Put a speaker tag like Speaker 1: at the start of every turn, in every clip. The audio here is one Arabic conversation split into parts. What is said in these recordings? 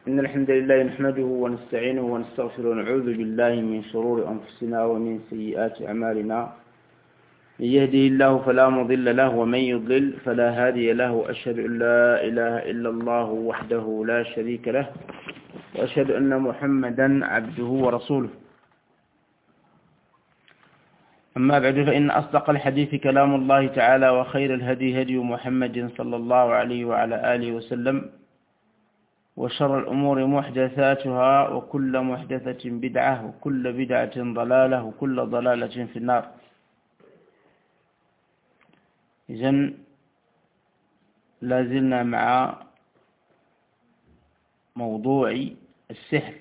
Speaker 1: إن الحمد لله نحمده ونستعينه ونستغفره ونعوذ بالله من شرور أنفسنا ومن سيئات أعمالنا. من يهده الله فلا مضل له ومن يضلل فلا هادي له، وأشهد أن لا إله إلا الله وحده لا شريك له، وأشهد أن محمدا عبده ورسوله. أما بعد، فإن أصدق الحديث كلام الله تعالى، وخير الهدي هدي محمد صلى الله عليه وعلى آله وسلم، وشر الأمور محدثاتها، وكل محدثة بدعة، وكل بدعة ضلالة، وكل ضلالة في النار. إذن لازلنا مع موضوع السحر،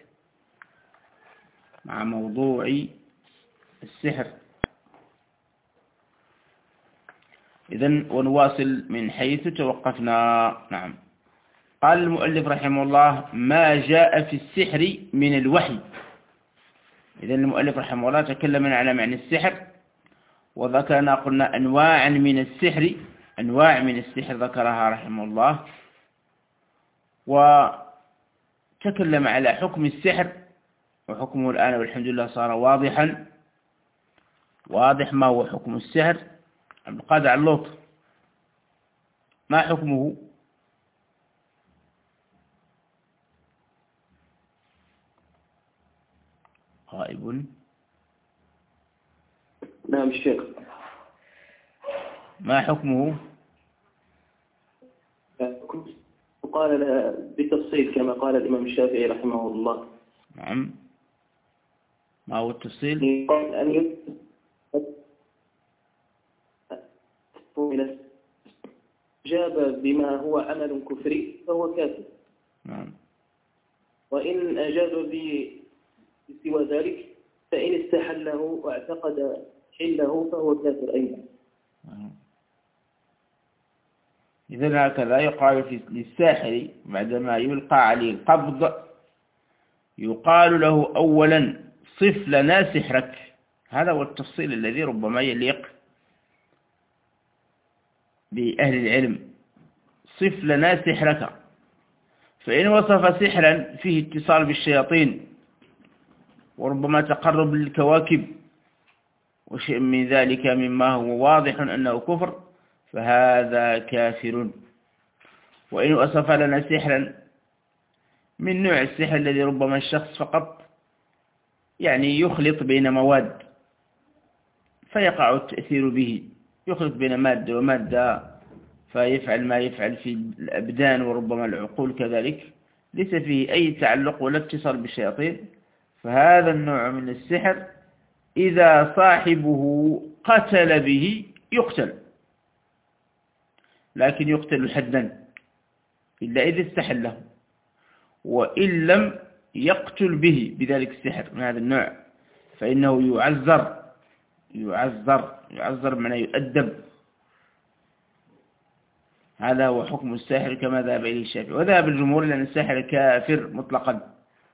Speaker 1: إذن ونواصل من حيث توقفنا. نعم. قال المؤلف رحمه الله: ما جاء في السحر من الوحي. إذن المؤلف رحمه الله تكلم على معنى السحر، وذكرنا قلنا أنواع من السحر ذكرها رحمه الله، وتكلم على حكم السحر وحكمه الآن، والحمد لله صار واضح ما هو حكم السحر. عبد القادر علوط، ما حكمه؟ غائب.
Speaker 2: نعم الشيخ.
Speaker 1: ما حكمه؟
Speaker 2: قال بتفصيل كما قال الإمام الشافعي رحمه الله.
Speaker 1: نعم. ما هو التفصيل؟
Speaker 2: قال أن جاب بما هو عمل كفري فهو كافر.
Speaker 1: نعم.
Speaker 2: وإن أجاب بسوى ذلك فإن استحله واعتقد حله فهو كافر أيضا.
Speaker 1: إذن هكذا يقال للساحر بعدما يلقى عليه القبض، يقال له أولا: صف لنا سحرك. هذا هو التفصيل الذي ربما يليق بأهل العلم. صف لنا سحرك. فإن وصف سحرا فيه اتصال بالشياطين، وربما تقرب للكواكب وشيء من ذلك مما هو واضح أنه كفر، فهذا كافر. وإن وصف لنا سحرا من نوع السحر الذي ربما الشخص فقط يخلط بين مواد فيقع التأثير به، يخلط بين مادة ومادة فيفعل ما يفعل في الأبدان وربما العقول كذلك، ليس فيه أي تعلق ولا اتصال بالشياطين، فهذا النوع من السحر إذا صاحبه قتل به يقتل، لكن يقتل حدا إلا إذا استحله، وإن لم يقتل به بذلك السحر من هذا النوع فإنه يعذر من يؤدب. هذا هو حكم الساحر كما ذهب إليه الشافعي، وذهب الجمهور لأن الساحر كافر مطلقا.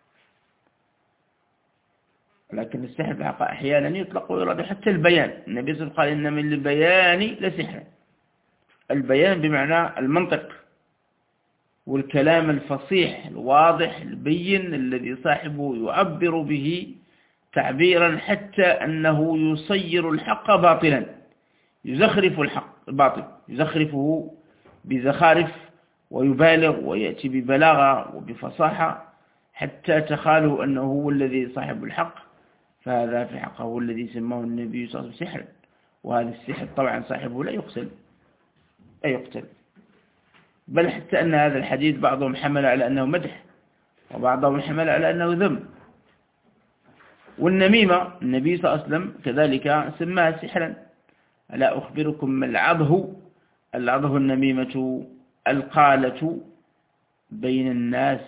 Speaker 1: لكن السحر في الحقيقة أحيانا يطلق ويراد حتى البيان. النبي صلى الله عليه وسلم قال: إن من البيان لسحر. البيان بمعنى المنطق والكلام الفصيح الواضح البين الذي صاحبه يعبر به تعبيرا حتى أنه يصير الحق باطلا، يزخرف الحق باطل، يزخرفه بزخارف ويبالغ ويأتي ببلاغة وبفصاحة حتى تخاله أنه هو الذي صاحب الحق، فهذا في حقه هو الذي سماه النبي صلى الله عليه وسلم سحرا. وهذا السحر طبعا صاحبه لا يقتل، بل حتى أن هذا الحديث بعضهم حمل على أنه مدح، وبعضهم حمل على أنه ذم. والنميمة النبي صلى الله عليه وسلم كذلك سماها سحرا: ألا أخبركم ما العضه النميمة القالة بين الناس.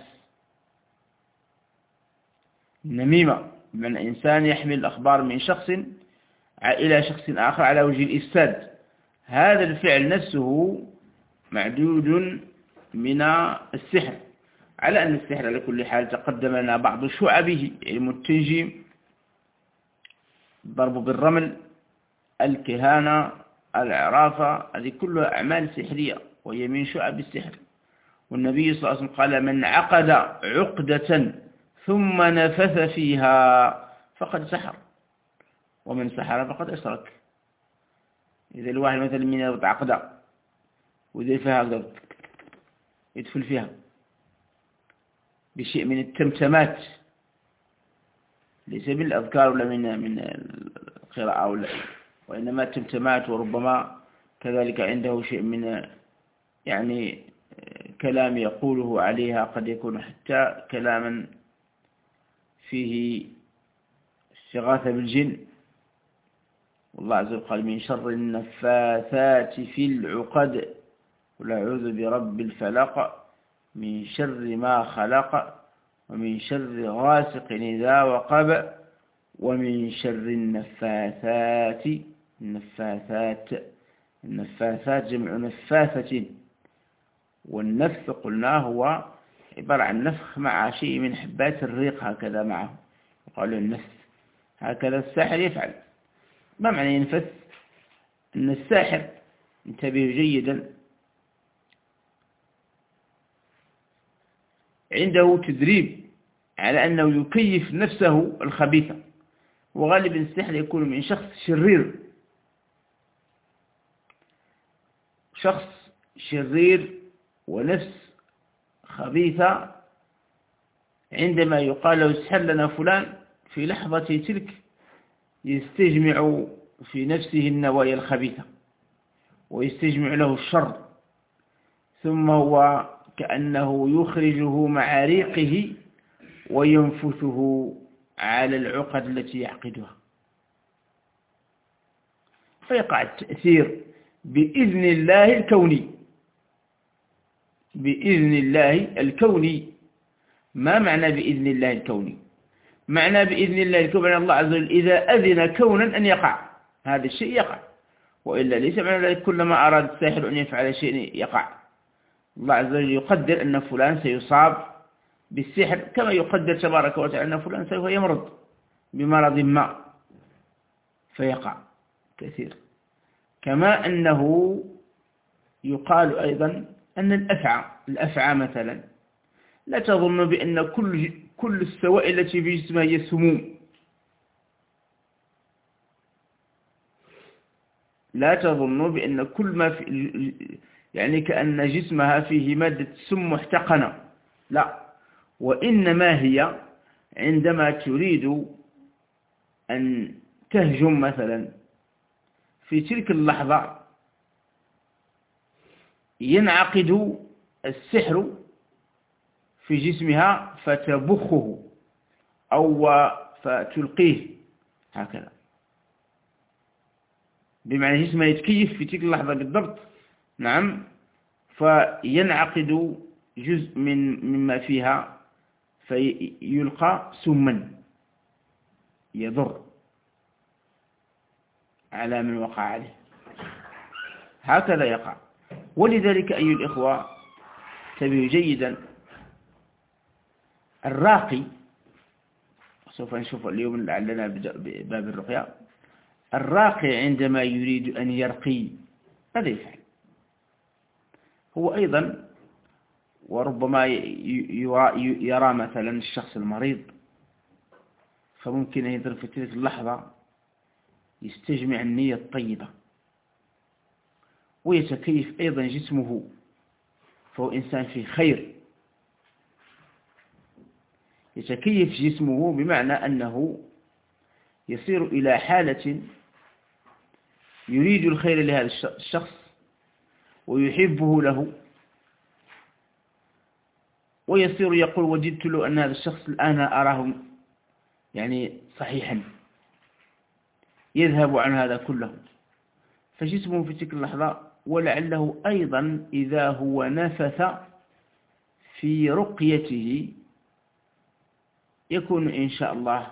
Speaker 1: النميمة من إنسان يحمل الأخبار من شخص إلى شخص آخر على وجه الإفساد. هذا الفعل نفسه معدود من السحر، على أن السحر على كل حال تقدم لنا بعض شعبه: علم التنجيم، الضرب بالرمل، الكهانة، العرافة، هذه كلها أعمال سحرية وهي من شعب السحر. والنبي صلى الله عليه وسلم قال من عقد عقدة ثم نفث فيها فقد سحر، ومن سحر فقد أشرك. إذا الواحد مثلا من يربط عقدة ويدير فيها يدخل فيها بشيء من التمتمات، ليس بالأذكار ولا من القراءة وإنما التمتمات، وربما كذلك عنده شيء من يعني كلام يقوله عليها، قد يكون حتى كلاما فيه استغاثة بالجن. والله عز وجل قال من شر النفاثات في العقد قل أعوذ برب الفلق من شر ما خلق ومن شر غاسق إذا وقب ومن شر النفاثات. النفاثات جمع نفاثة، والنفث قلنا هو عبارة عن نفخ مع شيء من حبات الريق هكذا معه، يقال النفث. هكذا الساحر يفعل. ما معنى ينفث؟ أن الساحر، انتبهوا جيدا، عنده تدريب على أنه يكيف نفسه الخبيثة، وغالبا السحر يكون من شخص شرير، ونفس خبيثة. عندما يقال له اسحر لنا فلان، في لحظة تلك يستجمع في نفسه النوايا الخبيثة ويستجمع له الشر، ثم هو كأنه يخرجه مع ريقه وينفثه على العقد التي يعقدها، فيقع التأثير بإذن الله الكوني. بإذن الله الكوني. ما معنى بإذن الله الكوني؟ معنى بإذن الله الكوني أن الله عز وجل إذا أذن كونا أن يقع هذا الشيء يقع، وإلا ليس معنى ذلك كلما أراد الساحر أن يفعل شيء يقع. الله عز وجل يقدر أن فلان سيصاب بالسحر، كما يقدر تبارك وتعالى أن فلان سوف يمرض بمرض ما فيقع كثير. كما أنه يقال أيضا أن الأفعى مثلا لا تظن بأن كل السوائل التي في جسمها هي سموم، لا تظن بأن كل ما في يعني كأن جسمها فيه مادة سم محتقنة، لا، وإنما هي عندما تريد أن تهجم مثلا في تلك اللحظة ينعقد السحر في جسمها فتبخه أو فتلقيه هكذا، بمعنى جسمها يتكيف في تلك اللحظة بالضبط. نعم، فينعقد جزء مما فيها فيلقى سما يضر على من وقع عليه، هكذا يقع. ولذلك أيها الإخوة انتبهوا جيدا، الراقي، سوف نشوف اليوم لعلنا باب الرقية، الراقي عندما يريد أن يرقي ماذا يفعل؟ هو أيضا وربما يرى مثلا الشخص المريض، فممكن أن يضرب في تلك اللحظة يستجمع النية الطيبة ويتكيف أيضا جسمه، فهو إنسان في خير، يتكيف جسمه بمعنى أنه يصير إلى حالة يريد الخير لهذا الشخص ويحبه له، ويصير يقول وجدت له أن هذا الشخص الآن أراه يعني صحيحا، يذهب عن هذا كله، فجسمه في تلك اللحظة. ولعله أيضا إذا هو نفث في رقيته يكون إن شاء الله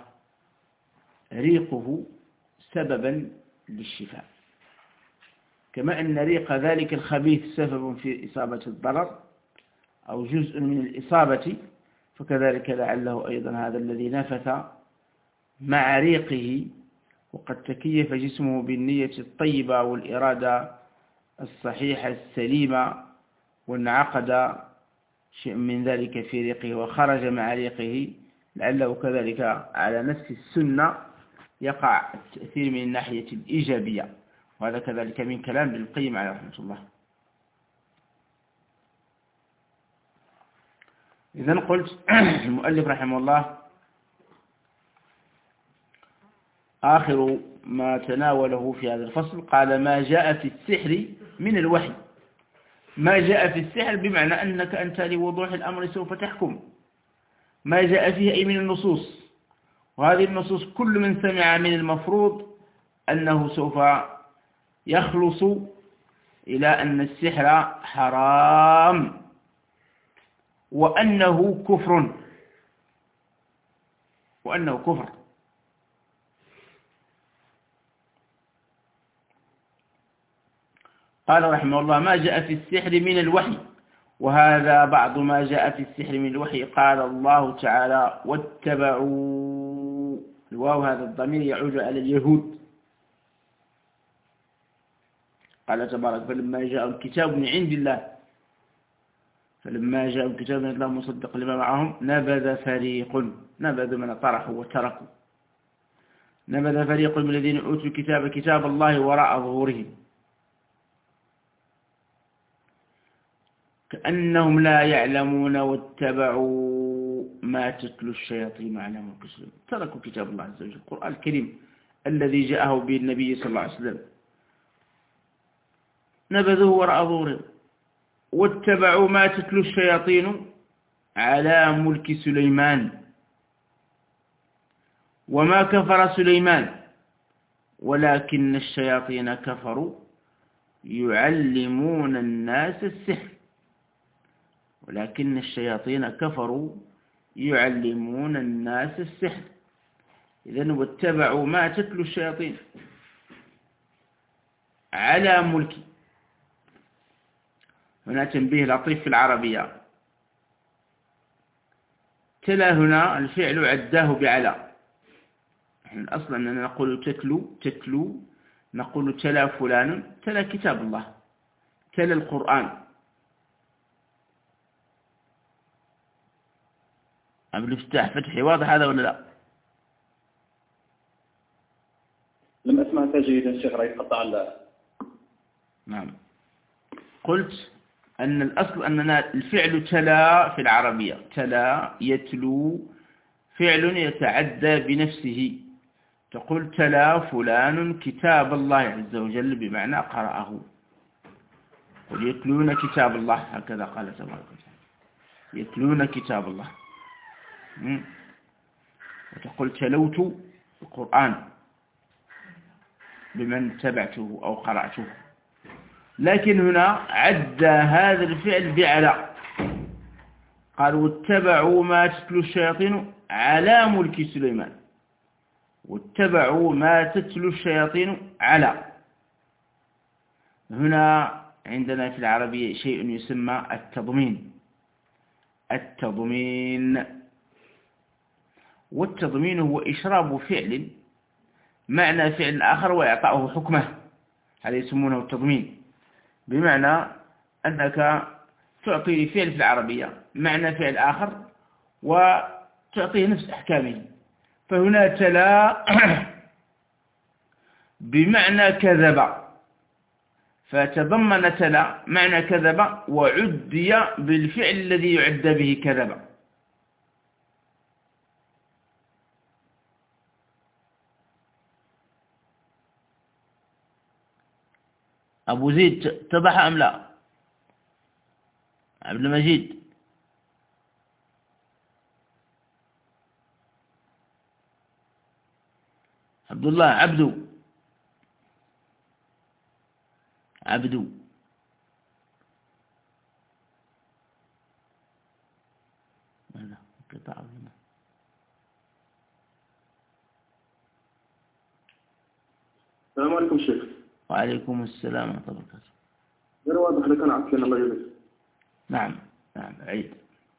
Speaker 1: ريقه سببا للشفاء، كما أن ريق ذلك الخبيث سبب في إصابة الضرر أو جزء من الإصابة، فكذلك لعله أيضا هذا الذي نفث مع ريقه وقد تكيف جسمه بالنية الطيبة والإرادة الصحيحة السليمة، وانعقد شيء من ذلك في ريقه وخرج مع ريقه لعله كذلك على نفس السنة يقع التأثير من الناحية الإيجابية، وهذا كذلك من كلام ابن القيم عليه رحمة الله. إذن قلت المؤلف رحمه الله آخر ما تناوله في هذا الفصل قال ما جاء في السحر من الوحي. ما جاء في السحر بمعنى أنك أنت لوضوح الأمر سوف تحكم ما جاء فيه أي من النصوص، وهذه النصوص كل من سمع من المفروض أنه سوف يخلص إلى أن السحر حرام وأنه كفر قال رحمه الله ما جاء في السحر من الوحي، وهذا بعض ما جاء في السحر من الوحي. قال الله تعالى واتبعوا، الواو هذا الضمير يعود على اليهود. قال تبارك فلما جاءهم كتاب من عند الله مصدق لما معهم نبذ فريق، نبذ من طرحوا وتركوا، نبذ فريق من الذين أوتوا الكتاب كتاب الله وراء ظهورهم كأنهم لا يعلمون واتبعوا ما تتلو الشياطين على ملك سليمان. تركوا كتاب الله عز وجل القرآن الكريم الذي جاءه به النبي صلى الله عليه وسلم، نبذوه وراء ظهورهم واتبعوا ما تتلو الشياطين على ملك سليمان وما كفر سليمان ولكن الشياطين كفروا يعلمون الناس السحر، ولكن الشياطين كفروا يعلمون الناس السحر. إذن واتبعوا ما تتلو الشياطين على ملك. هنا تنبيه لطيف في العربية، تلا هنا الفعل عداه بعلى. أصلا أننا نقول تتلو نقول تلا فلان، تلا كتاب الله، تلا القرآن. أبو الافتاح فتحي واضح هذا ولا لا؟
Speaker 2: لم أسمعك جيدا الشيخ رئيس قطع الله.
Speaker 1: نعم، قلت أن الأصل أننا الفعل تلا في العربية، تلا يتلو فعل يتعدى بنفسه. تقول تلا فلان كتاب الله عز وجل بمعنى قرأه. قل يتلون كتاب الله، هكذا قال تبارك وتعالى يتلون كتاب الله. وتقول تلوت القرآن بمن تبعته أو قرأته. لكن هنا عد هذا الفعل بعلى، قال واتبعوا ما تتلو الشياطين على ملك سليمان، واتبعوا ما تتلو الشياطين على. هنا عندنا في العربية شيء يسمى التضمين. والتضمين هو إشراب فعل معنى فعل آخر وإعطاؤه حكمه، هذا يسمونه التضمين. بمعنى أنك تعطي فعل في العربية معنى فعل آخر وتعطيه نفس أحكامه. فهنا تلا بمعنى كذب، فتضمن تلا معنى كذب وعدي بالفعل الذي يعد به كذب. أبو زيد اتضح أم لا؟ عبد المجيد عبد الله عبدو قطع هنا.
Speaker 2: السلام عليكم شيخ.
Speaker 1: وعليكم السلام ورحمة الله وبركاته.
Speaker 2: غير واضح لك أنا عفوا الله يجزاك.
Speaker 1: نعم عيد.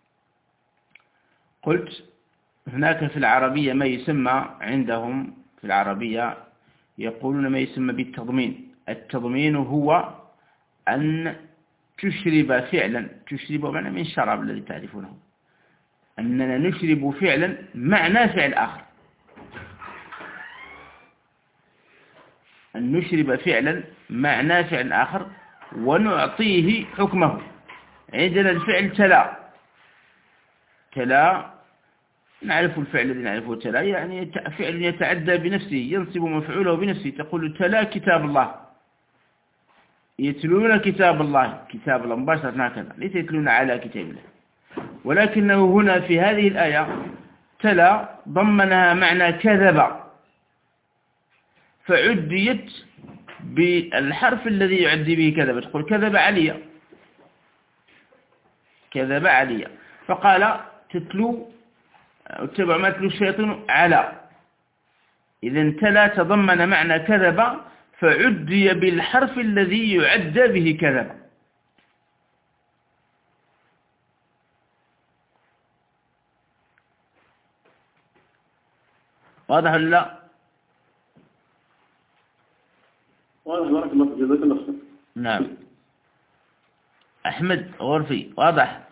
Speaker 1: قلت هناك في العربية ما يسمى عندهم في العربية يقولون ما يسمى بالتضمين. التضمين هو أن تشرب فعلا، تشرب معنى من شراب الذي تعرفونه، أننا نشرب فعلا معنى فعل آخر، أن نشرب فعلا معنى فعل آخر ونعطيه حكمه. عندنا الفعل تلا نعرف الفعل الذي نعرفه تلا، يعني فعل يتعدى بنفسه، ينصب مفعوله بنفسه. تقول تلا كتاب الله، يتلون كتاب الله مباشرة هكذا، ليس يتلون على كتاب الله. ولكنه هنا في هذه الآية تلا ضمنها معنى كذب، فعديت بالحرف الذي يعدي به كذب. تقول كذب علي، فقال تتلو اتبع ما تلو الشياطين على، إذن تلا تضمن معنى كذب فعدي بالحرف الذي يعدى به كذب. واضح ولا لا؟
Speaker 2: واضح، بارك الله فيك، جزاك الله خير.
Speaker 1: نعم. أحمد غرفي واضح؟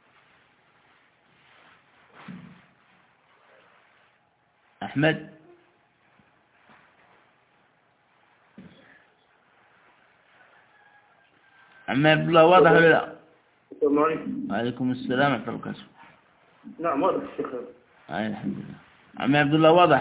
Speaker 1: أحمد عم عبد الله واضح ولا لا؟
Speaker 2: السلام عليكم.
Speaker 1: وعليكم السلام ورحمة الله وبركاته.
Speaker 2: نعم واضح الشيخ.
Speaker 1: الحمد لله. عم عبد الله واضح؟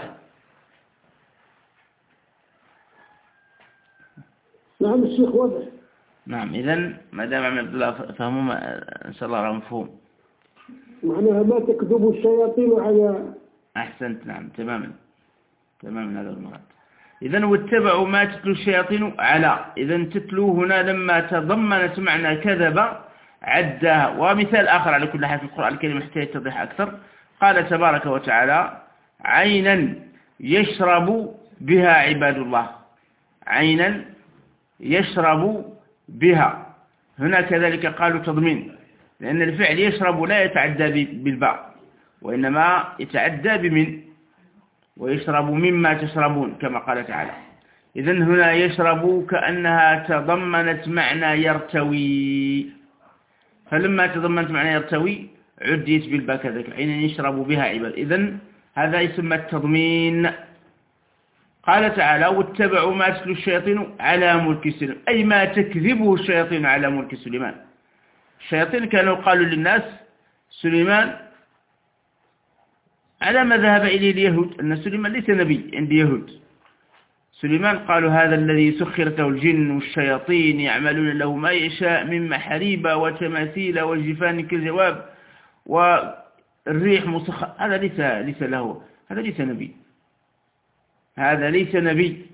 Speaker 3: نعم الشيخ واضح.
Speaker 1: نعم، إذن ما دام عم عبد الله فهموا إن شاء الله راه مفهوم.
Speaker 3: معناها ما تكذب الشياطين على.
Speaker 1: أحسنت، نعم تماما هذا المراد. إذن واتبعوا ما تتلو الشياطين على، إذن تتلو هنا لما تضمنت معنى كذب عدها. ومثال آخر على كل حال في القرآن الكريم حتى يتضح أكثر، قال تبارك وتعالى عينا يشرب بها عباد الله، عينا يشرب بها. هنا كذلك قالوا تضمين، لأن الفعل يشرب لا يتعدى بالباء، وإنما يتعدى بمن، ويشرب مما تشربون كما قال تعالى. إذن هنا يشرب كأنها تضمنت معنى يرتوي، فلما تضمنت معنى يرتوي عديت بالباء كذلك، حين يشرب بها عباد. إذن هذا يسمى التضمين. قال تعالى واتبعوا ما تتلو الشياطين على ملك سليمان، أي ما تكذبه الشياطين على ملك سليمان. الشياطين كانوا قالوا للناس سليمان على ما ذهب إليه اليهود، أن سليمان ليس نبي عند يهود. سليمان قالوا هذا الذي سخرت له الجن والشياطين يعملون له ما يشاء من محاريب وتماثيل وجفان كالجواب والريح مسخر، هذا ليس له، هذا ليس نبي، هذا ليس نبي.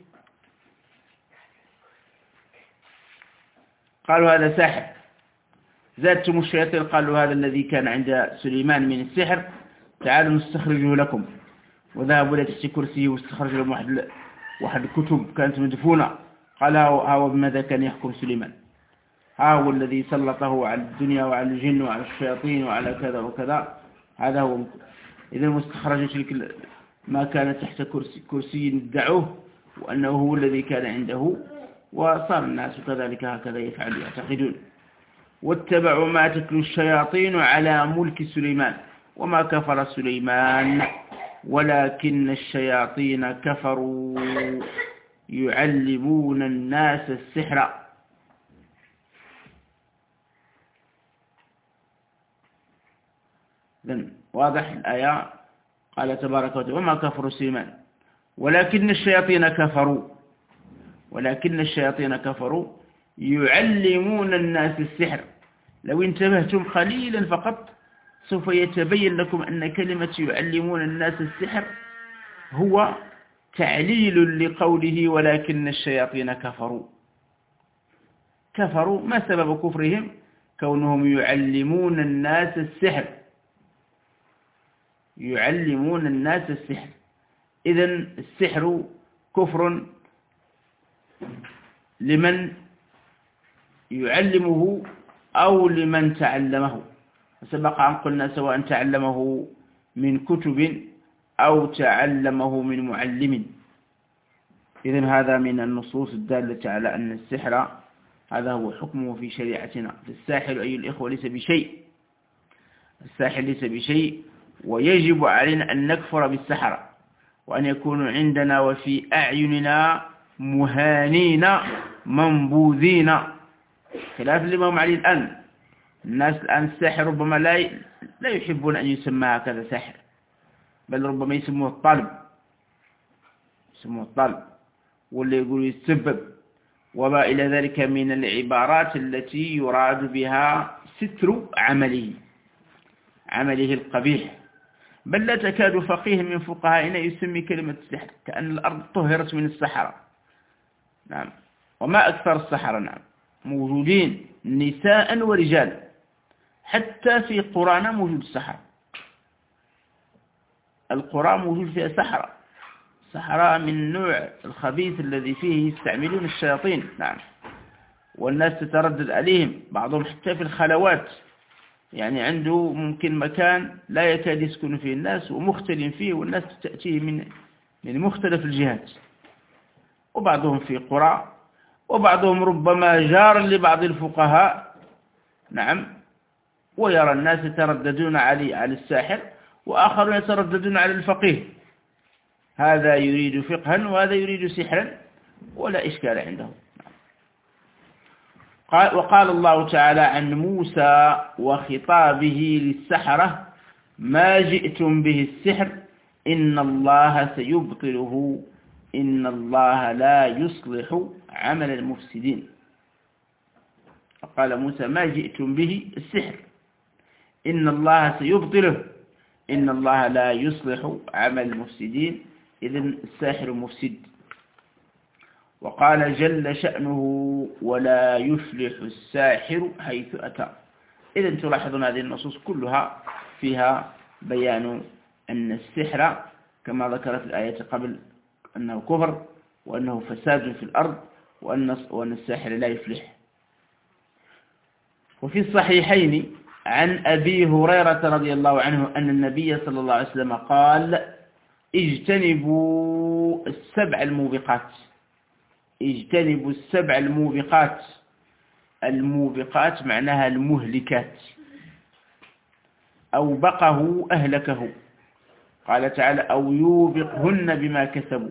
Speaker 1: قالوا هذا ساحر. زادتم الشياطين قالوا هذا الذي كان عند سليمان من السحر تعالوا نستخرجه لكم، وذهبوا إلى تحت كرسيه واستخرج لهم واحد الكتب كانت مدفونة. قال هو بماذا كان يحكم سليمان، هو الذي سلطه على الدنيا وعلى الجن وعلى الشياطين وعلى كذا وكذا، هذا هو. إذا مستخرج تلك ما كان تحت كرسي ادعوه وأنه هو الذي كان عنده، وصار الناس كذلك هكذا يفعل يعتقدون. واتبعوا ما تتلو الشياطين على ملك سليمان وما كفر سليمان ولكن الشياطين كفروا يعلمون الناس السحر. إذن واضح الآية. قال تبارك وتعالى وما كفر سليمان ولكن الشياطين كفروا يعلمون الناس السحر. لو انتبهتم قليلا فقط سوف يتبين لكم أن كلمة يعلمون الناس السحر هو تعليل لقوله ولكن الشياطين كفروا. ما سبب كفرهم؟ كونهم يعلمون الناس السحر، يعلمون الناس السحر. إذن السحر كفر لمن يعلمه أو لمن تعلمه. سبق أن قلنا سواء تعلمه من كتب أو تعلمه من معلم. إذن هذا من النصوص الدالة على أن السحر هذا هو حكمه في شريعتنا. الساحر أيها الإخوة ليس بشيء، الساحر ليس بشيء، ويجب علينا أن نكفر بالسحرة، وأن يكونوا عندنا وفي أعيننا مهانين منبوذين، خلاف الإمام علي الآن. الناس الآن الساحر ربما لا يحبون أن يسمى هكذا ساحر، بل ربما يسموه الطالب، واللي يقول يتسبب، وما إلى ذلك من العبارات التي يراد بها ستر عمله القبيح. بل لا تكاد فقيه من فقهائنا يسمي كلمة السحر، كأن الأرض طهرت من السحرة. نعم، وما أكثر السحرة، نعم، موجودين نساء ورجال، حتى في قرانا موجود السحرة. القرى موجود فيها سحرة من النوع الخبيث الذي فيه يستعملون الشياطين. نعم، والناس تتردد عليهم، بعضهم حتى في الخلوات، يعني عنده ممكن مكان لا يكاد يسكن فيه الناس ومختلف فيه، والناس تأتيه من مختلف الجهات، وبعضهم في قرى، وبعضهم ربما جار لبعض الفقهاء. نعم، ويرى الناس يترددون على الساحر، وآخرون يترددون على الفقيه، هذا يريد فقها وهذا يريد سحرا، ولا إشكال عندهم. وقال الله تعالى عن موسى وخطابه للسحرة: ما جئتم به السحر إن الله سيبطله إن الله لا يصلح عمل المفسدين. فقال موسى: ما جئتم به السحر إن الله سيبطله إن الله لا يصلح عمل المفسدين، إذن الساحر مفسد. وقال جل شأنه: ولا يفلح الساحر حيث أتى. إذن تلاحظون هذه النصوص كلها فيها بيان أن السحر كما ذكرت الآية قبل أنه كفر، وأنه فساد في الأرض، وأن الساحر لا يفلح. وفي الصحيحين عن أبي هريرة رضي الله عنه أن النبي صلى الله عليه وسلم قال: اجتنبوا السبع الموبقات. الموبقات معناها المهلكات، أوبقه أهلكه. قال تعالى: أو يوبقهن بما كسبوا.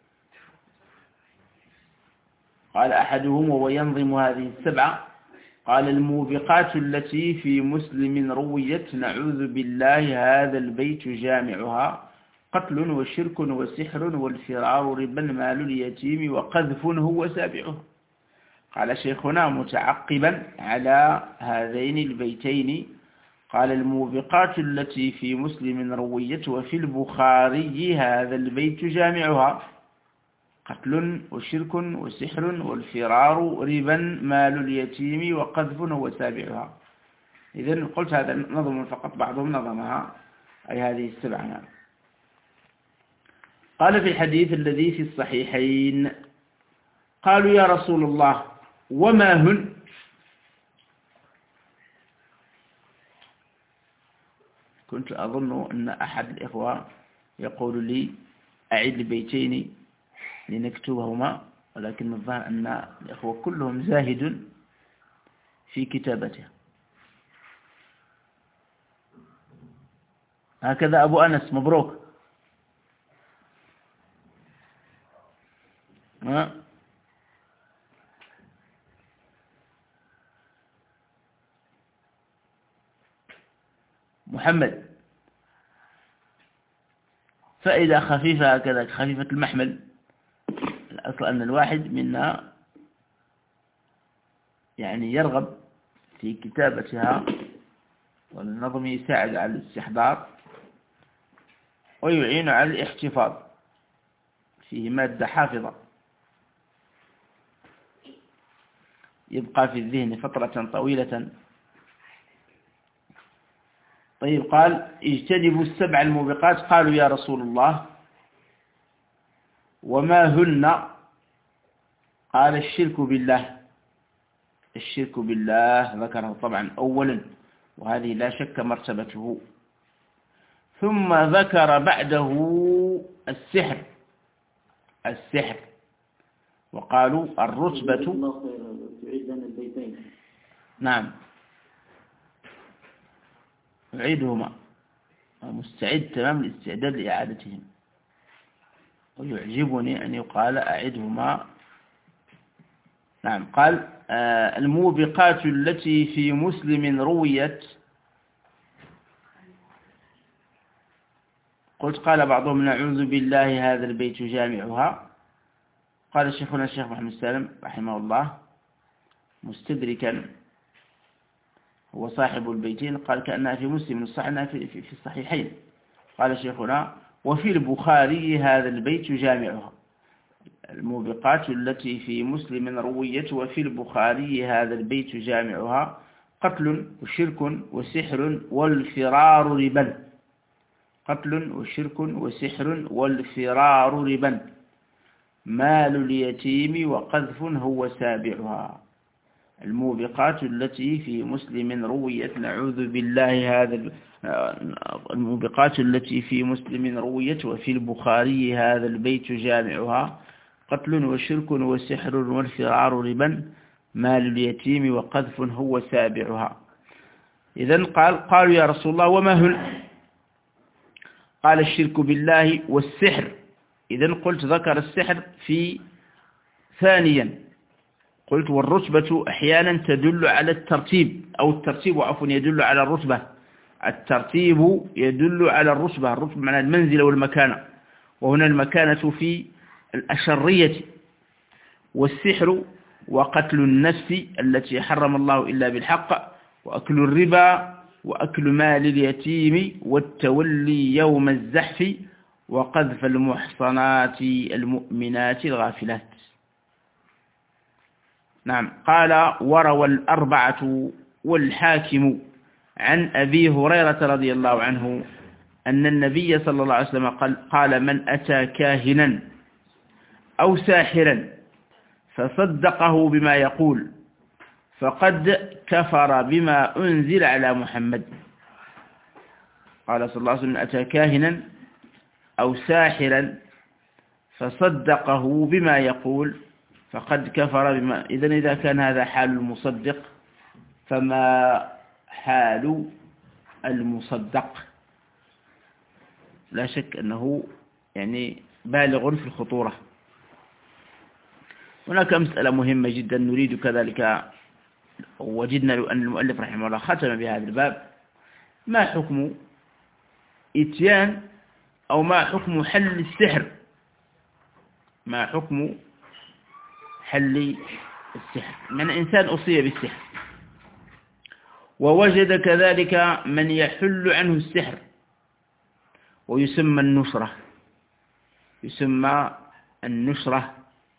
Speaker 1: قال أحدهم وهو ينظم هذه السبعة، قال: الموبقات التي في مسلم رويت: نعوذ بالله هذا البيت جامعها، قتل وشرك وسحر والفرار ربا مال اليتيم وقذف هو سابعه. قال شيخنا متعقبا على هذين البيتين، قال: الموبقات التي في مسلم رويت وفي البخاري هذا البيت جامعها، قتل وشرك وسحر والفرار ربا مال اليتيم وقذف هو سابعها. إذن قلت هذا نظم فقط، بعضهم نظمها، أي هذه السبعة. قال في الحديث الذي في الصحيحين: قالوا يا رسول الله وما هن؟ كنت أظن أن أحد الإخوة يقول لي أعيد البيتين لنكتبهما، ولكن الظاهر أن الإخوة كلهم زاهد في كتابته. هكذا أبو أنس، مبروك. محمد، فإذا خفيفة هكذا خفيفة المحمل، الأصل أن الواحد منا يعني يرغب في كتابتها، والنظم يساعد على الاستحضار ويعين على الاحتفاظ، فيه مادة حافظة يبقى في الذهن فترة طويلة. طيب، قال: اجتنبوا السبع الموبقات. قالوا يا رسول الله وما هن؟ قال: الشرك بالله. الشرك بالله ذكره طبعا أولا، وهذه لا شك مرتبته، ثم ذكر بعده السحر، وقالوا الرتبة.
Speaker 2: تعيد لنا البيتين.
Speaker 1: نعم أعيدهما، مستعد تمام الاستعداد لإعادتهم، ويعجبني أن يقال أعدهما. نعم قال الموبقات التي في مسلم رويت. قلت قال بعضهم نعوذ بالله هذا البيت جامعها. قال شيخنا الشيخ محمد سالم رحمه الله مستدركا، هو صاحب البيتين، قال كأنها في مسلم الصحيح أنها في الصحيحين. قال شيخنا وفي البخاري هذا البيت جامعها. الموبقات التي في مسلم رويت وفي البخاري هذا البيت جامعها قتل وشرك وسحر والفرار ربا. قتل وشرك وسحر والفرار ربا، مال اليتيم وقذف هو سابعها. الموبقات التي في مسلم رويت نعوذ بالله هذا الموبقات التي في مسلم رويت وفي البخاري هذا البيت جامعها قتل وشرك وسحر والفرار ربا، مال اليتيم وقذف هو سابعها. إذن قالوا يا رسول الله وما هن؟ قال الشرك بالله والسحر. إذن قلت ذكر السحر في ثانيا. قلت والرتبة أحيانا تدل على الترتيب، أو الترتيب عفوا يدل على الرتبة. الترتيب يدل على الرتبة، الرتبة معنى المنزلة والمكانة، وهنا المكانة في الأشرية. والسحر وقتل النفس التي حرم الله إلا بالحق، وأكل الربا، وأكل مال اليتيم، والتولي يوم الزحف، وقذف المحصنات المؤمنات الغافلات. نعم قال وروى الأربعة والحاكم عن أبي هريرة رضي الله عنه أن النبي صلى الله عليه وسلم قال من أتى كاهنا أو ساحرا فصدقه بما يقول فقد كفر بما أنزل على محمد. قال صلى الله عليه وسلم من أتى كاهنا أو ساحرا فصدقه بما يقول فقد كفر بما. إذن إذا كان هذا حال المصدق فما حال المصدق؟ لا شك أنه يعني بالغ في الخطورة. هناك مسألة مهمة جدا نريد كذلك، وجدنا أن المؤلف رحمه الله ختم بهذا الباب. ما حكم إتيان أو ما حكم حل السحر؟ ما حكم حل السحر؟ من إنسان أصيب بالسحر ووجد كذلك من يحل عنه السحر ويسمى النشرة، يسمى النشرة.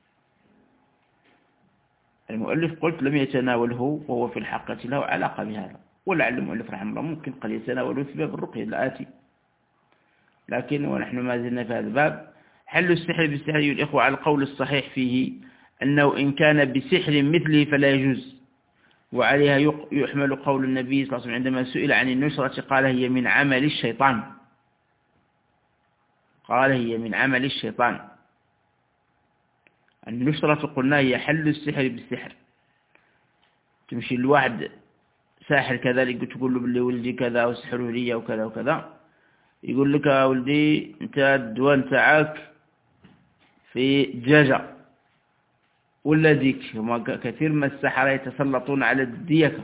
Speaker 1: المؤلف قلت لم يتناوله وهو في الحقيقة له علاقة بهذا، ولعل المؤلف رحمه الله ممكن قد يتناوله في باب الرقية الآتي، لكن ونحن ما زلنا في هذا الباب. حل السحر بالسحر أيها الإخوة على القول الصحيح فيه أنه إن كان بسحر مثله فلا يجوز، وعليها يحمل قول النبي صلى الله عليه وسلم عندما سئل عن النشرة قال هي من عمل الشيطان، قال هي من عمل الشيطان. النشرة قلنا هي حل السحر بالسحر. تمشي الواحد ساحر كذلك تقول له باللي ولدي كذا وسحره لي وكذا وكذا، يقول لك يا ولدي انت الدوان تاعك في دجاجة ولا ديك. هما كثير من السحرة يتسلطون على الديكة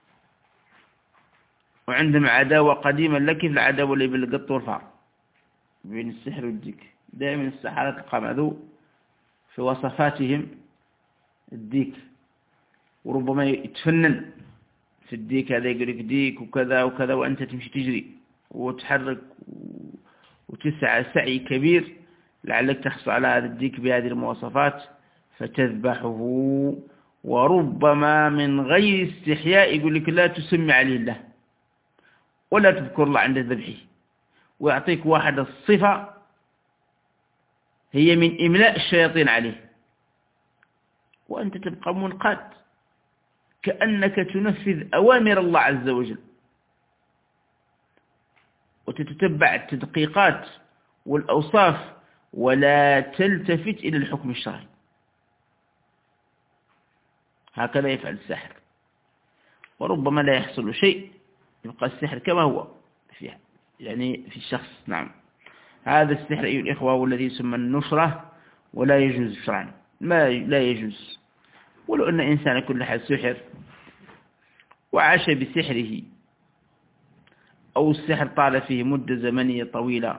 Speaker 1: وعندهم عداوة قديمة لك، العداوة اللي بالقط والفار بين السحر والديك. دائما السحرة تلقى معذو في وصفاتهم الديك، وربما يتفنن في الديك هذا، يقول لك ديك وكذا وكذا، وأنت تمشي تجري وتحرك وتسعى سعي كبير لعلك تحصل على هذا الديك بهذه المواصفات فتذبحه، وربما من غير استحياء يقول لك لا تسمي عليه الله ولا تذكر الله عند ذبحه، ويعطيك واحد الصفة هي من إملاء الشياطين عليه، وأنت تبقى منقاد كأنك تنفذ أوامر الله عز وجل، وتتتبع التدقيقات والأوصاف ولا تلتفت إلى الحكم الشرعي. هكذا يفعل الساحر. وربما لا يحصل شيء، يبقى السحر كما هو في الشخص. نعم، هذا السحر أيها الإخوة هو الذي يسمى النشرة، ولا يجوز شرعا، لا يجوز. ولو أن إنسان كل حال سحر وعاش بسحره، أو السحر طال فيه مدة زمنية طويلة،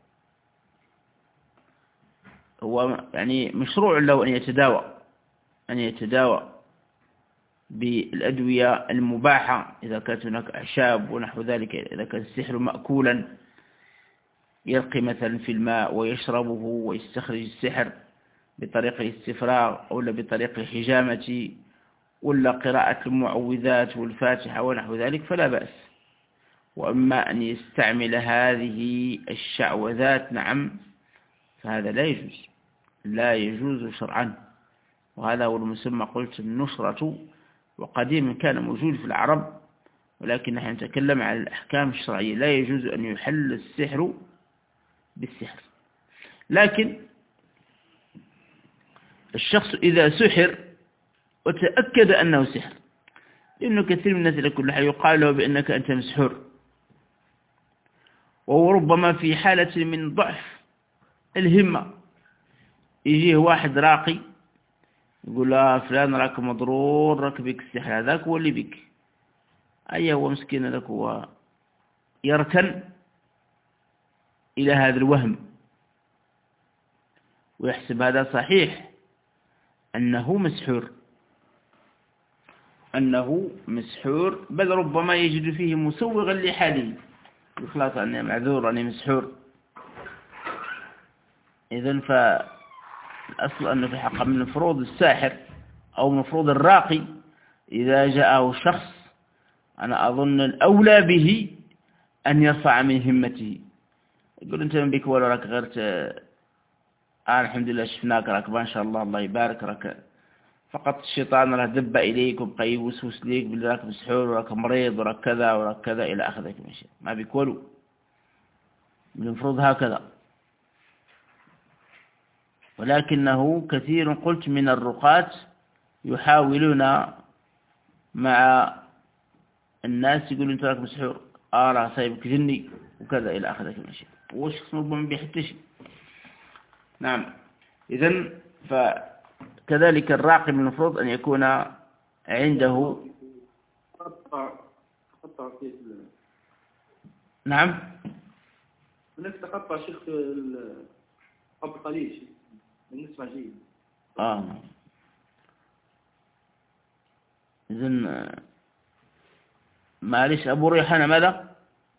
Speaker 1: هو يعني مشروع له أن يتداوى بالأدوية المباحة إذا كانت هناك أعشاب ونحو ذلك. إذا كان السحر مأكولا، يلقي مثلا في الماء ويشربه ويستخرج السحر بطريق الاستفراغ، أو بطريق الحجامة، ولا قراءة المعوذات والفاتحة ونحو ذلك، فلا بأس. وأما أن يستعمل هذه الشعوذات، نعم، فهذا لا يجوز شرعا. وهذا هو المسمى قلت النشرة، وقديما كان موجود في العرب، ولكن نحن نتكلم عن الأحكام الشرعية. لا يجوز أن يحل السحر بالسحر. لكن الشخص إذا سحر وتأكد أنه سحر، لأنه كثير من الناس لكل حال يقال له بأنك أنت مسحور، وهو ربما في حالة من ضعف الهمة، يجيه واحد راقي يقول له فلان راك مضرور، راك بك السحر، هذاك هو اللي بك. هو مسكين لك، هو يركن إلى هذا الوهم ويحسب هذا صحيح أنه مسحور، بل ربما يجد فيه مسوغا لحاله، يخلص أني معذور، أني مسحور. إذن فالأصل أنه في حق من مفروض الساحر أو مفروض الراقي إذا جاءه شخص، أنا أظن الأولى به أن يرفع من همته، يقول أنت من بك ولا راك غير الحمد لله شفناك راك ما شاء الله، الله يبارك، راك فقط الشيطان راه دب إليك وبقى يوسوس ليك باللي راك مسحور وراك مريض وراك كذا وراك كذا إلى آخره. ما بك ولو، من المفروض هكذا. ولكنه كثير قلت من الرقاة يحاولون مع الناس، يقول انت راك مسحور، راه صايبك جني وكذا إلى آخره. والشخص ربما بيحتى شيء. نعم، إذن فكذلك الراقي من المفروض أن يكون عنده. نعم،
Speaker 2: هناك تقطع شيخ قبل قليل نسمع جيد.
Speaker 1: إذن معلش أبو ريحانة ماذا؟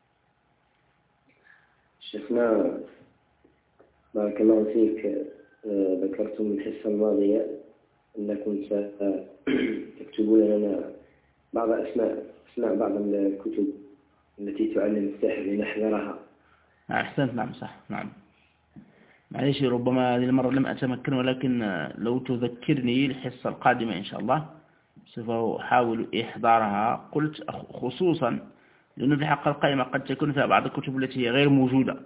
Speaker 4: شيخنا بارك الله فيك، ذكرتم الحصة الماضية أنكم ستكتبون لنا بعض أسماء بعض الكتب التي تعلم السحر لنحذرها.
Speaker 1: أحسنت، نعم صح، نعم. معلش ربما هذه المرة لم أتمكن، ولكن لو تذكرني الحصة القادمة إن شاء الله سوف أحاول إحضارها. قلت خصوصا لأنه في حق القائمة قد تكون فيها بعض الكتب التي هي غير موجودة،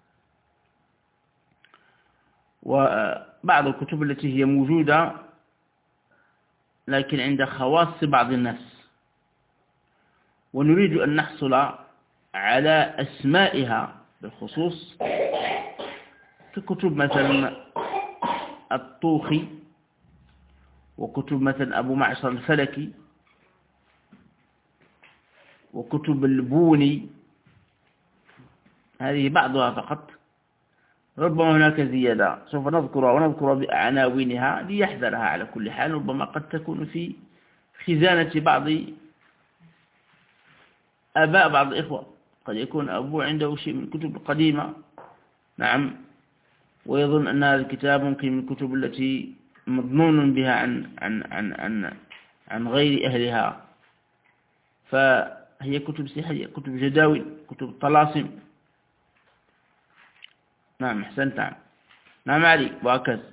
Speaker 1: وبعض الكتب التي هي موجودة لكن عند خواص بعض الناس، ونريد أن نحصل على أسمائها بالخصوص، ككتب مثلا الطوخي، وكتب مثلا أبو معشر الفلكي، وكتب البوني، هذه بعضها فقط. ربما هناك زيادة سوف نذكرها ونذكر بعناوينها ليحذرها على كل حال. ربما قد تكون في خزانة بعض آباء بعض الإخوة، قد يكون أبوه عنده شيء من الكتب القديمة، نعم، ويظن أن هذا الكتاب ممكن من الكتب التي مضنون بها عن غير أهلها، فهي كتب سحرية، كتب جداول، كتب طلاسم. نعم أحسنت، نعم علي وهكذا.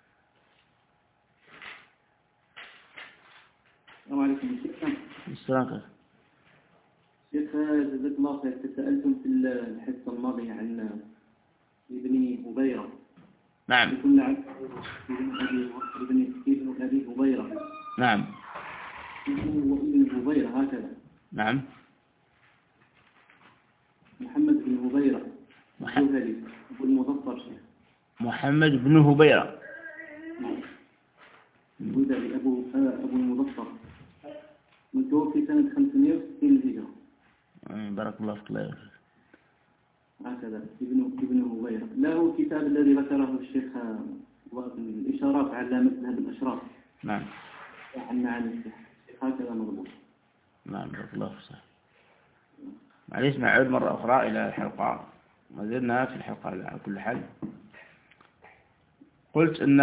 Speaker 2: السلام عليكم.
Speaker 1: السلام.
Speaker 2: شيخ جزاك الله خير، تسألتم في الحصة الماضية عن ابن هبيرة.
Speaker 1: نعم.
Speaker 2: ابن أبي هبيرة.
Speaker 1: نعم.
Speaker 2: ابن هبيرة هكذا.
Speaker 1: نعم.
Speaker 2: محمد بن هبيرة الجوهري أبو المظفر شيخ.
Speaker 1: محمد بن هبيرة
Speaker 2: الجوهري أبو المظفر متوفي سنة 560 للهجرة.
Speaker 1: بارك الله فيك. الله
Speaker 2: هكذا ابن هبيرة. له كتاب الذي ذكره الشيخ الإشارات على مذهب الأشراف.
Speaker 1: نعم.
Speaker 2: عن معاني الشيخ هكذا مضبوط.
Speaker 1: نعم بارك الله فيك. معليش نعود مرة أخرى إلى الحلقة، ما زلنا في الحلقة على كل حال. قلت أن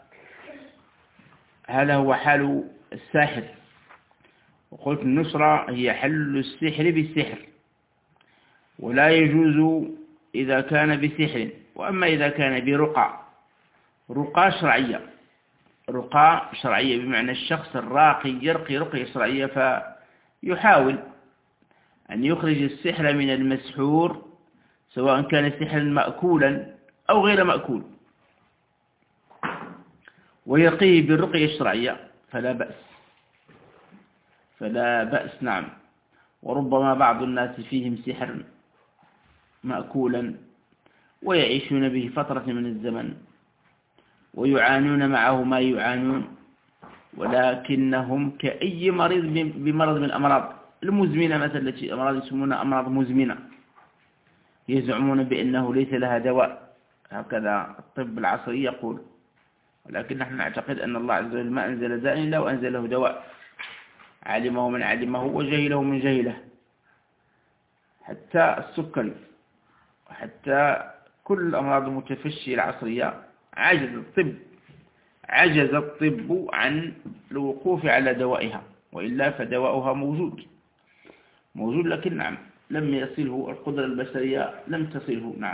Speaker 1: هذا هو حال الساحر، وقلت النصرة هي حل السحر بالسحر، ولا يجوز إذا كان بسحر. وأما إذا كان رقى شرعية، رقى شرعية بمعنى الشخص الراقي يرقي رقية شرعية فيحاول أن يخرج السحر من المسحور، سواء كان سحرا مأكولا أو غير مأكول، ويرقيه بالرقية الشرعية فلا بأس. نعم. وربما بعض الناس فيهم سحر مأكولا ويعيشون به فترة من الزمن ويعانون معه ما يعانون، ولكنهم كأي مريض بمرض من الأمراض المزمنة مثلا، التي أمراض يسمونها أمراض مزمنة، يزعمون بأنه ليس لها دواء، هكذا الطب العصري يقول. ولكن نحن نعتقد أن الله عز وجل ما أنزل داء إلا وأنزله دواء، علمه من علمه وجهله من جهله. حتى السكري وحتى كل الأمراض المتفشية العصرية عجز الطب عن الوقوف على دوائها، وإلا فدواؤها موجود، لكن نعم لم يصله القدرة البشرية، لم تصله. نعم.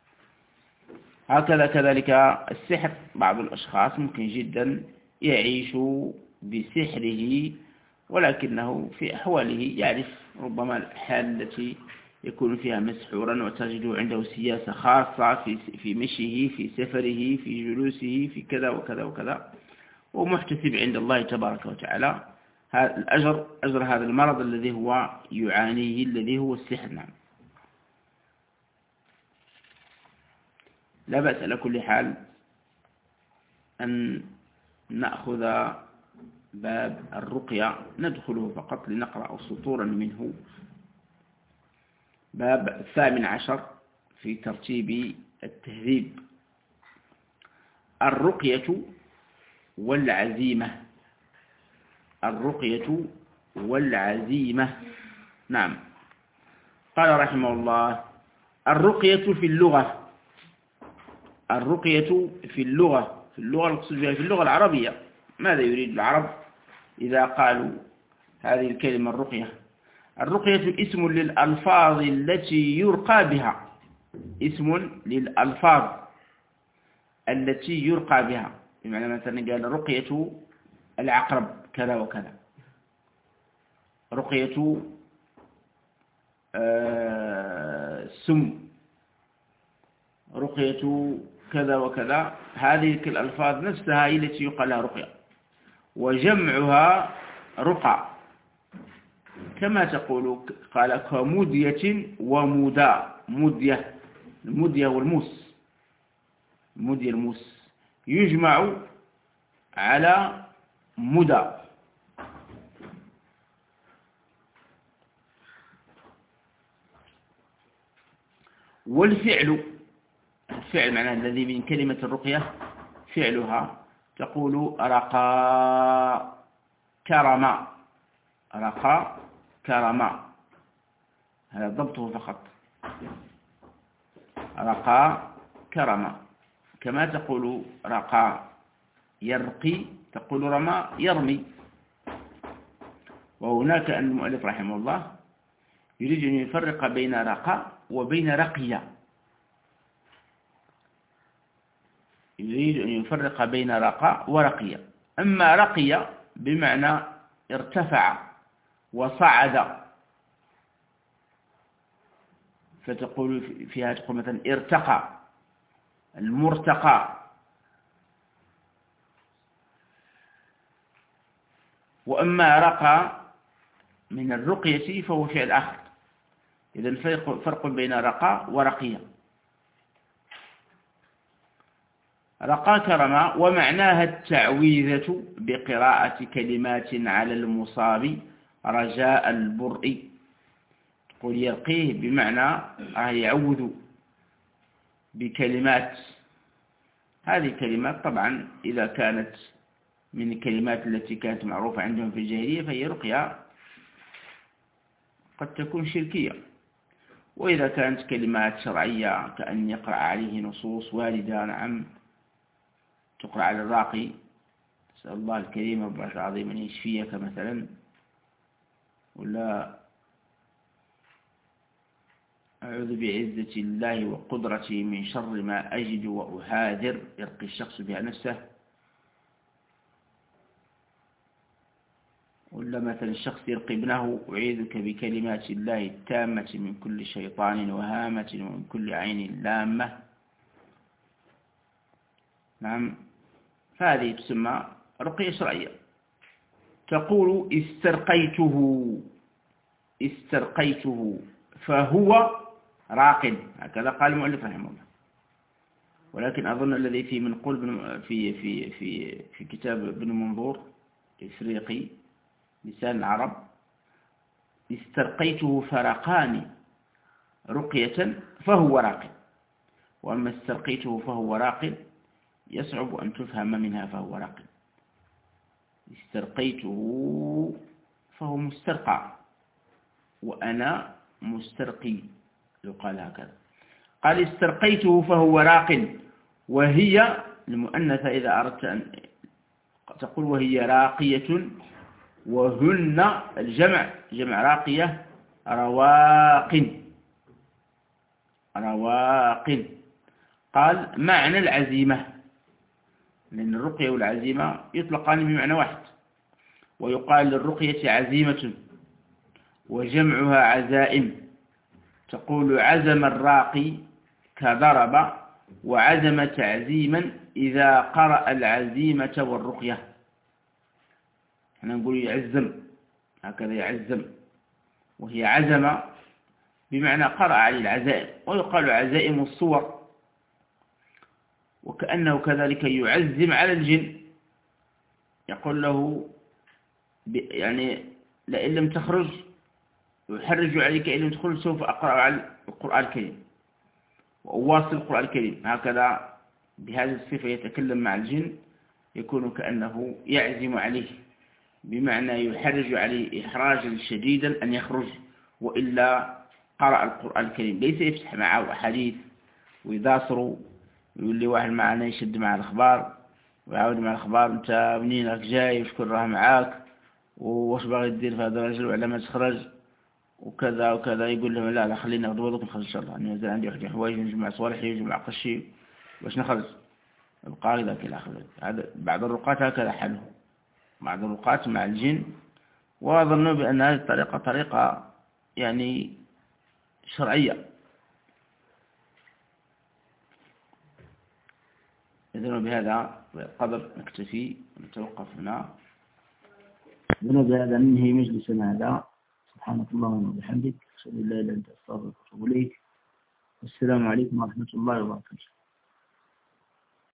Speaker 1: هكذا كذلك السحر، بعض الأشخاص ممكن جدا يعيش بسحره، ولكنه في أحواله يعرف ربما الحال التي يكون فيها مسحورا، وتجد عنده سياسة خاصة في مشيه، في سفره، في جلوسه، في كذا وكذا وكذا، ومحتسب عند الله تبارك وتعالى أجر هذا المرض الذي هو يعانيه، الذي هو السحر. نعم. لا بأس على كل حال أن نأخذ باب الرقية، ندخله فقط لنقرأ سطورا منه. باب 18 في ترتيب التهذيب: الرقية والعزيمة. الرقية والعزيمة. نعم. قال رحمه الله: الرقية في اللغة. الرقية في اللغة المقصود بها في اللغة العربية. ماذا يريد العرب إذا قالوا هذه الكلمة الرقية؟ الرقية اسم للألفاظ التي يرقى بها، اسم للألفاظ التي يرقى بها. بمعنى مثلا قال رقية العقرب كذا وكذا، رقية السم، رقية كذا وكذا. هذه الألفاظ نفسها هي التي يقال لها رقية، وجمعها رقى، كما تقول قال كمدية ومدى. المدية والموس، المدية الموس يجمع على مدى. والفعل، الفعل معناه الذي من كلمة الرقية فعلها، تقول رقى كرما، رقى كرما، هذا ضبطه فقط، رقى كرما. كما تقول رقى يرقي، تقول رمى يرمي. وهناك أن المؤلف رحمه الله يريد أن يفرق بين رقى وبين رقية، يريد أن يفرق بين رقى ورقية. أما رقية بمعنى ارتفع وصعد، فتقول فيها تقول مثلا ارتقى، المرتقى. وأما رقى من الرقية فهو فعل آخر. إذن فرق بين رقى ورقية. رقى كرما ومعناها التعويذة بقراءة كلمات على المصاب رجاء البرء. تقول يرقيه بمعنى يعوذ بكلمات. هذه الكلمات طبعا إذا كانت من الكلمات التي كانت معروفة عندهم في الجاهلية فهي رقية قد تكون شركية. وإذا كانت كلمات شرعية كأن يقرأ عليه نصوص واردة نعم تقرأ على الراقي، نسأل الله الكريم رب العرش العظيم أن يشفيك مثلا، ولا أعوذ بعزة الله وقدرته من شر ما أجد وأهاذر، يرقي الشخص بها نفسه. ولا مثلا الشخص يرقي ابنه أعيذك بكلمات الله التامة من كل شيطان وهامة ومن كل عين لامة. نعم، فهذه تسمى رقية شرعية. تقول استرقيته فهو راق، هكذا قال المؤلف رحمه الله. ولكن أظن الذي فيه من قول في كتاب ابن منظور إفريقي لسان العرب استرقيته فرقان رقية فهو راق، وأما استرقيته فهو راق يصعب أن تفهم منها فهو راق. استرقيته فهو مسترقى وأنا مسترقي يقال هكذا. قال استرقيته فهو راق، وهي المؤنثة إذا أردت أن تقول وهي راقية، وهن الجمع جمع راقية رواق. قال معنى العزيمة، لأن الرقية والعزيمة يطلقان بمعنى واحد، ويقال للرقية عزيمة وجمعها عزائم. تقول عزم الراقي كضرب، وعزم تعزيما إذا قرأ العزيمة والرقية. احنا نقول يعزم، هكذا يعزم، وهي عزم بمعنى قرأ عليه العزائم، ويقال عزائم الصور، وكأنه كذلك يعزم على الجن، يقول له يعني لئن لم تخرج يحرج عليك، إن لم تخرج سوف أقرأ على القرآن الكريم وأواصل القرآن الكريم. هكذا بهذه الصفة يتكلم مع الجن، يكون كأنه يعزم عليه بمعنى يحرج عليه إحراجا شديدا أن يخرج، وإلا قرأ القرآن الكريم. ليس يفتح معه أحاديث ويداصروا، يقول لي واحد معنا يشد مع الأخبار ويعود مع الأخبار، أنت منين راك جاي وشكون راه معاك واش باغي دير في هذا الرجل وعلى ما تخرج وكذا وكذا. يقول لهم لا خلينا نغدو نخرج إن شاء الله، أنا مازال عندي واحد الحوايج نجمع صوالحي ونجمع قشي باش نخرج القاري ذاك الآخر. هذا بعض الرقات هكذا حله، بعض الرقات مع الجن، وأظن بأن هذه الطريقة طريقة يعني شرعية. إذن بهذا القدر نكتفي ونتوقف هنا، بهذا ننهي مجلسنا هذا. سبحانك اللهم وبحمدك، أشهد أن لا إله إلا أنت، أستغفرك وأتوب إليك. والسلام عليكم ورحمة الله وبركاته.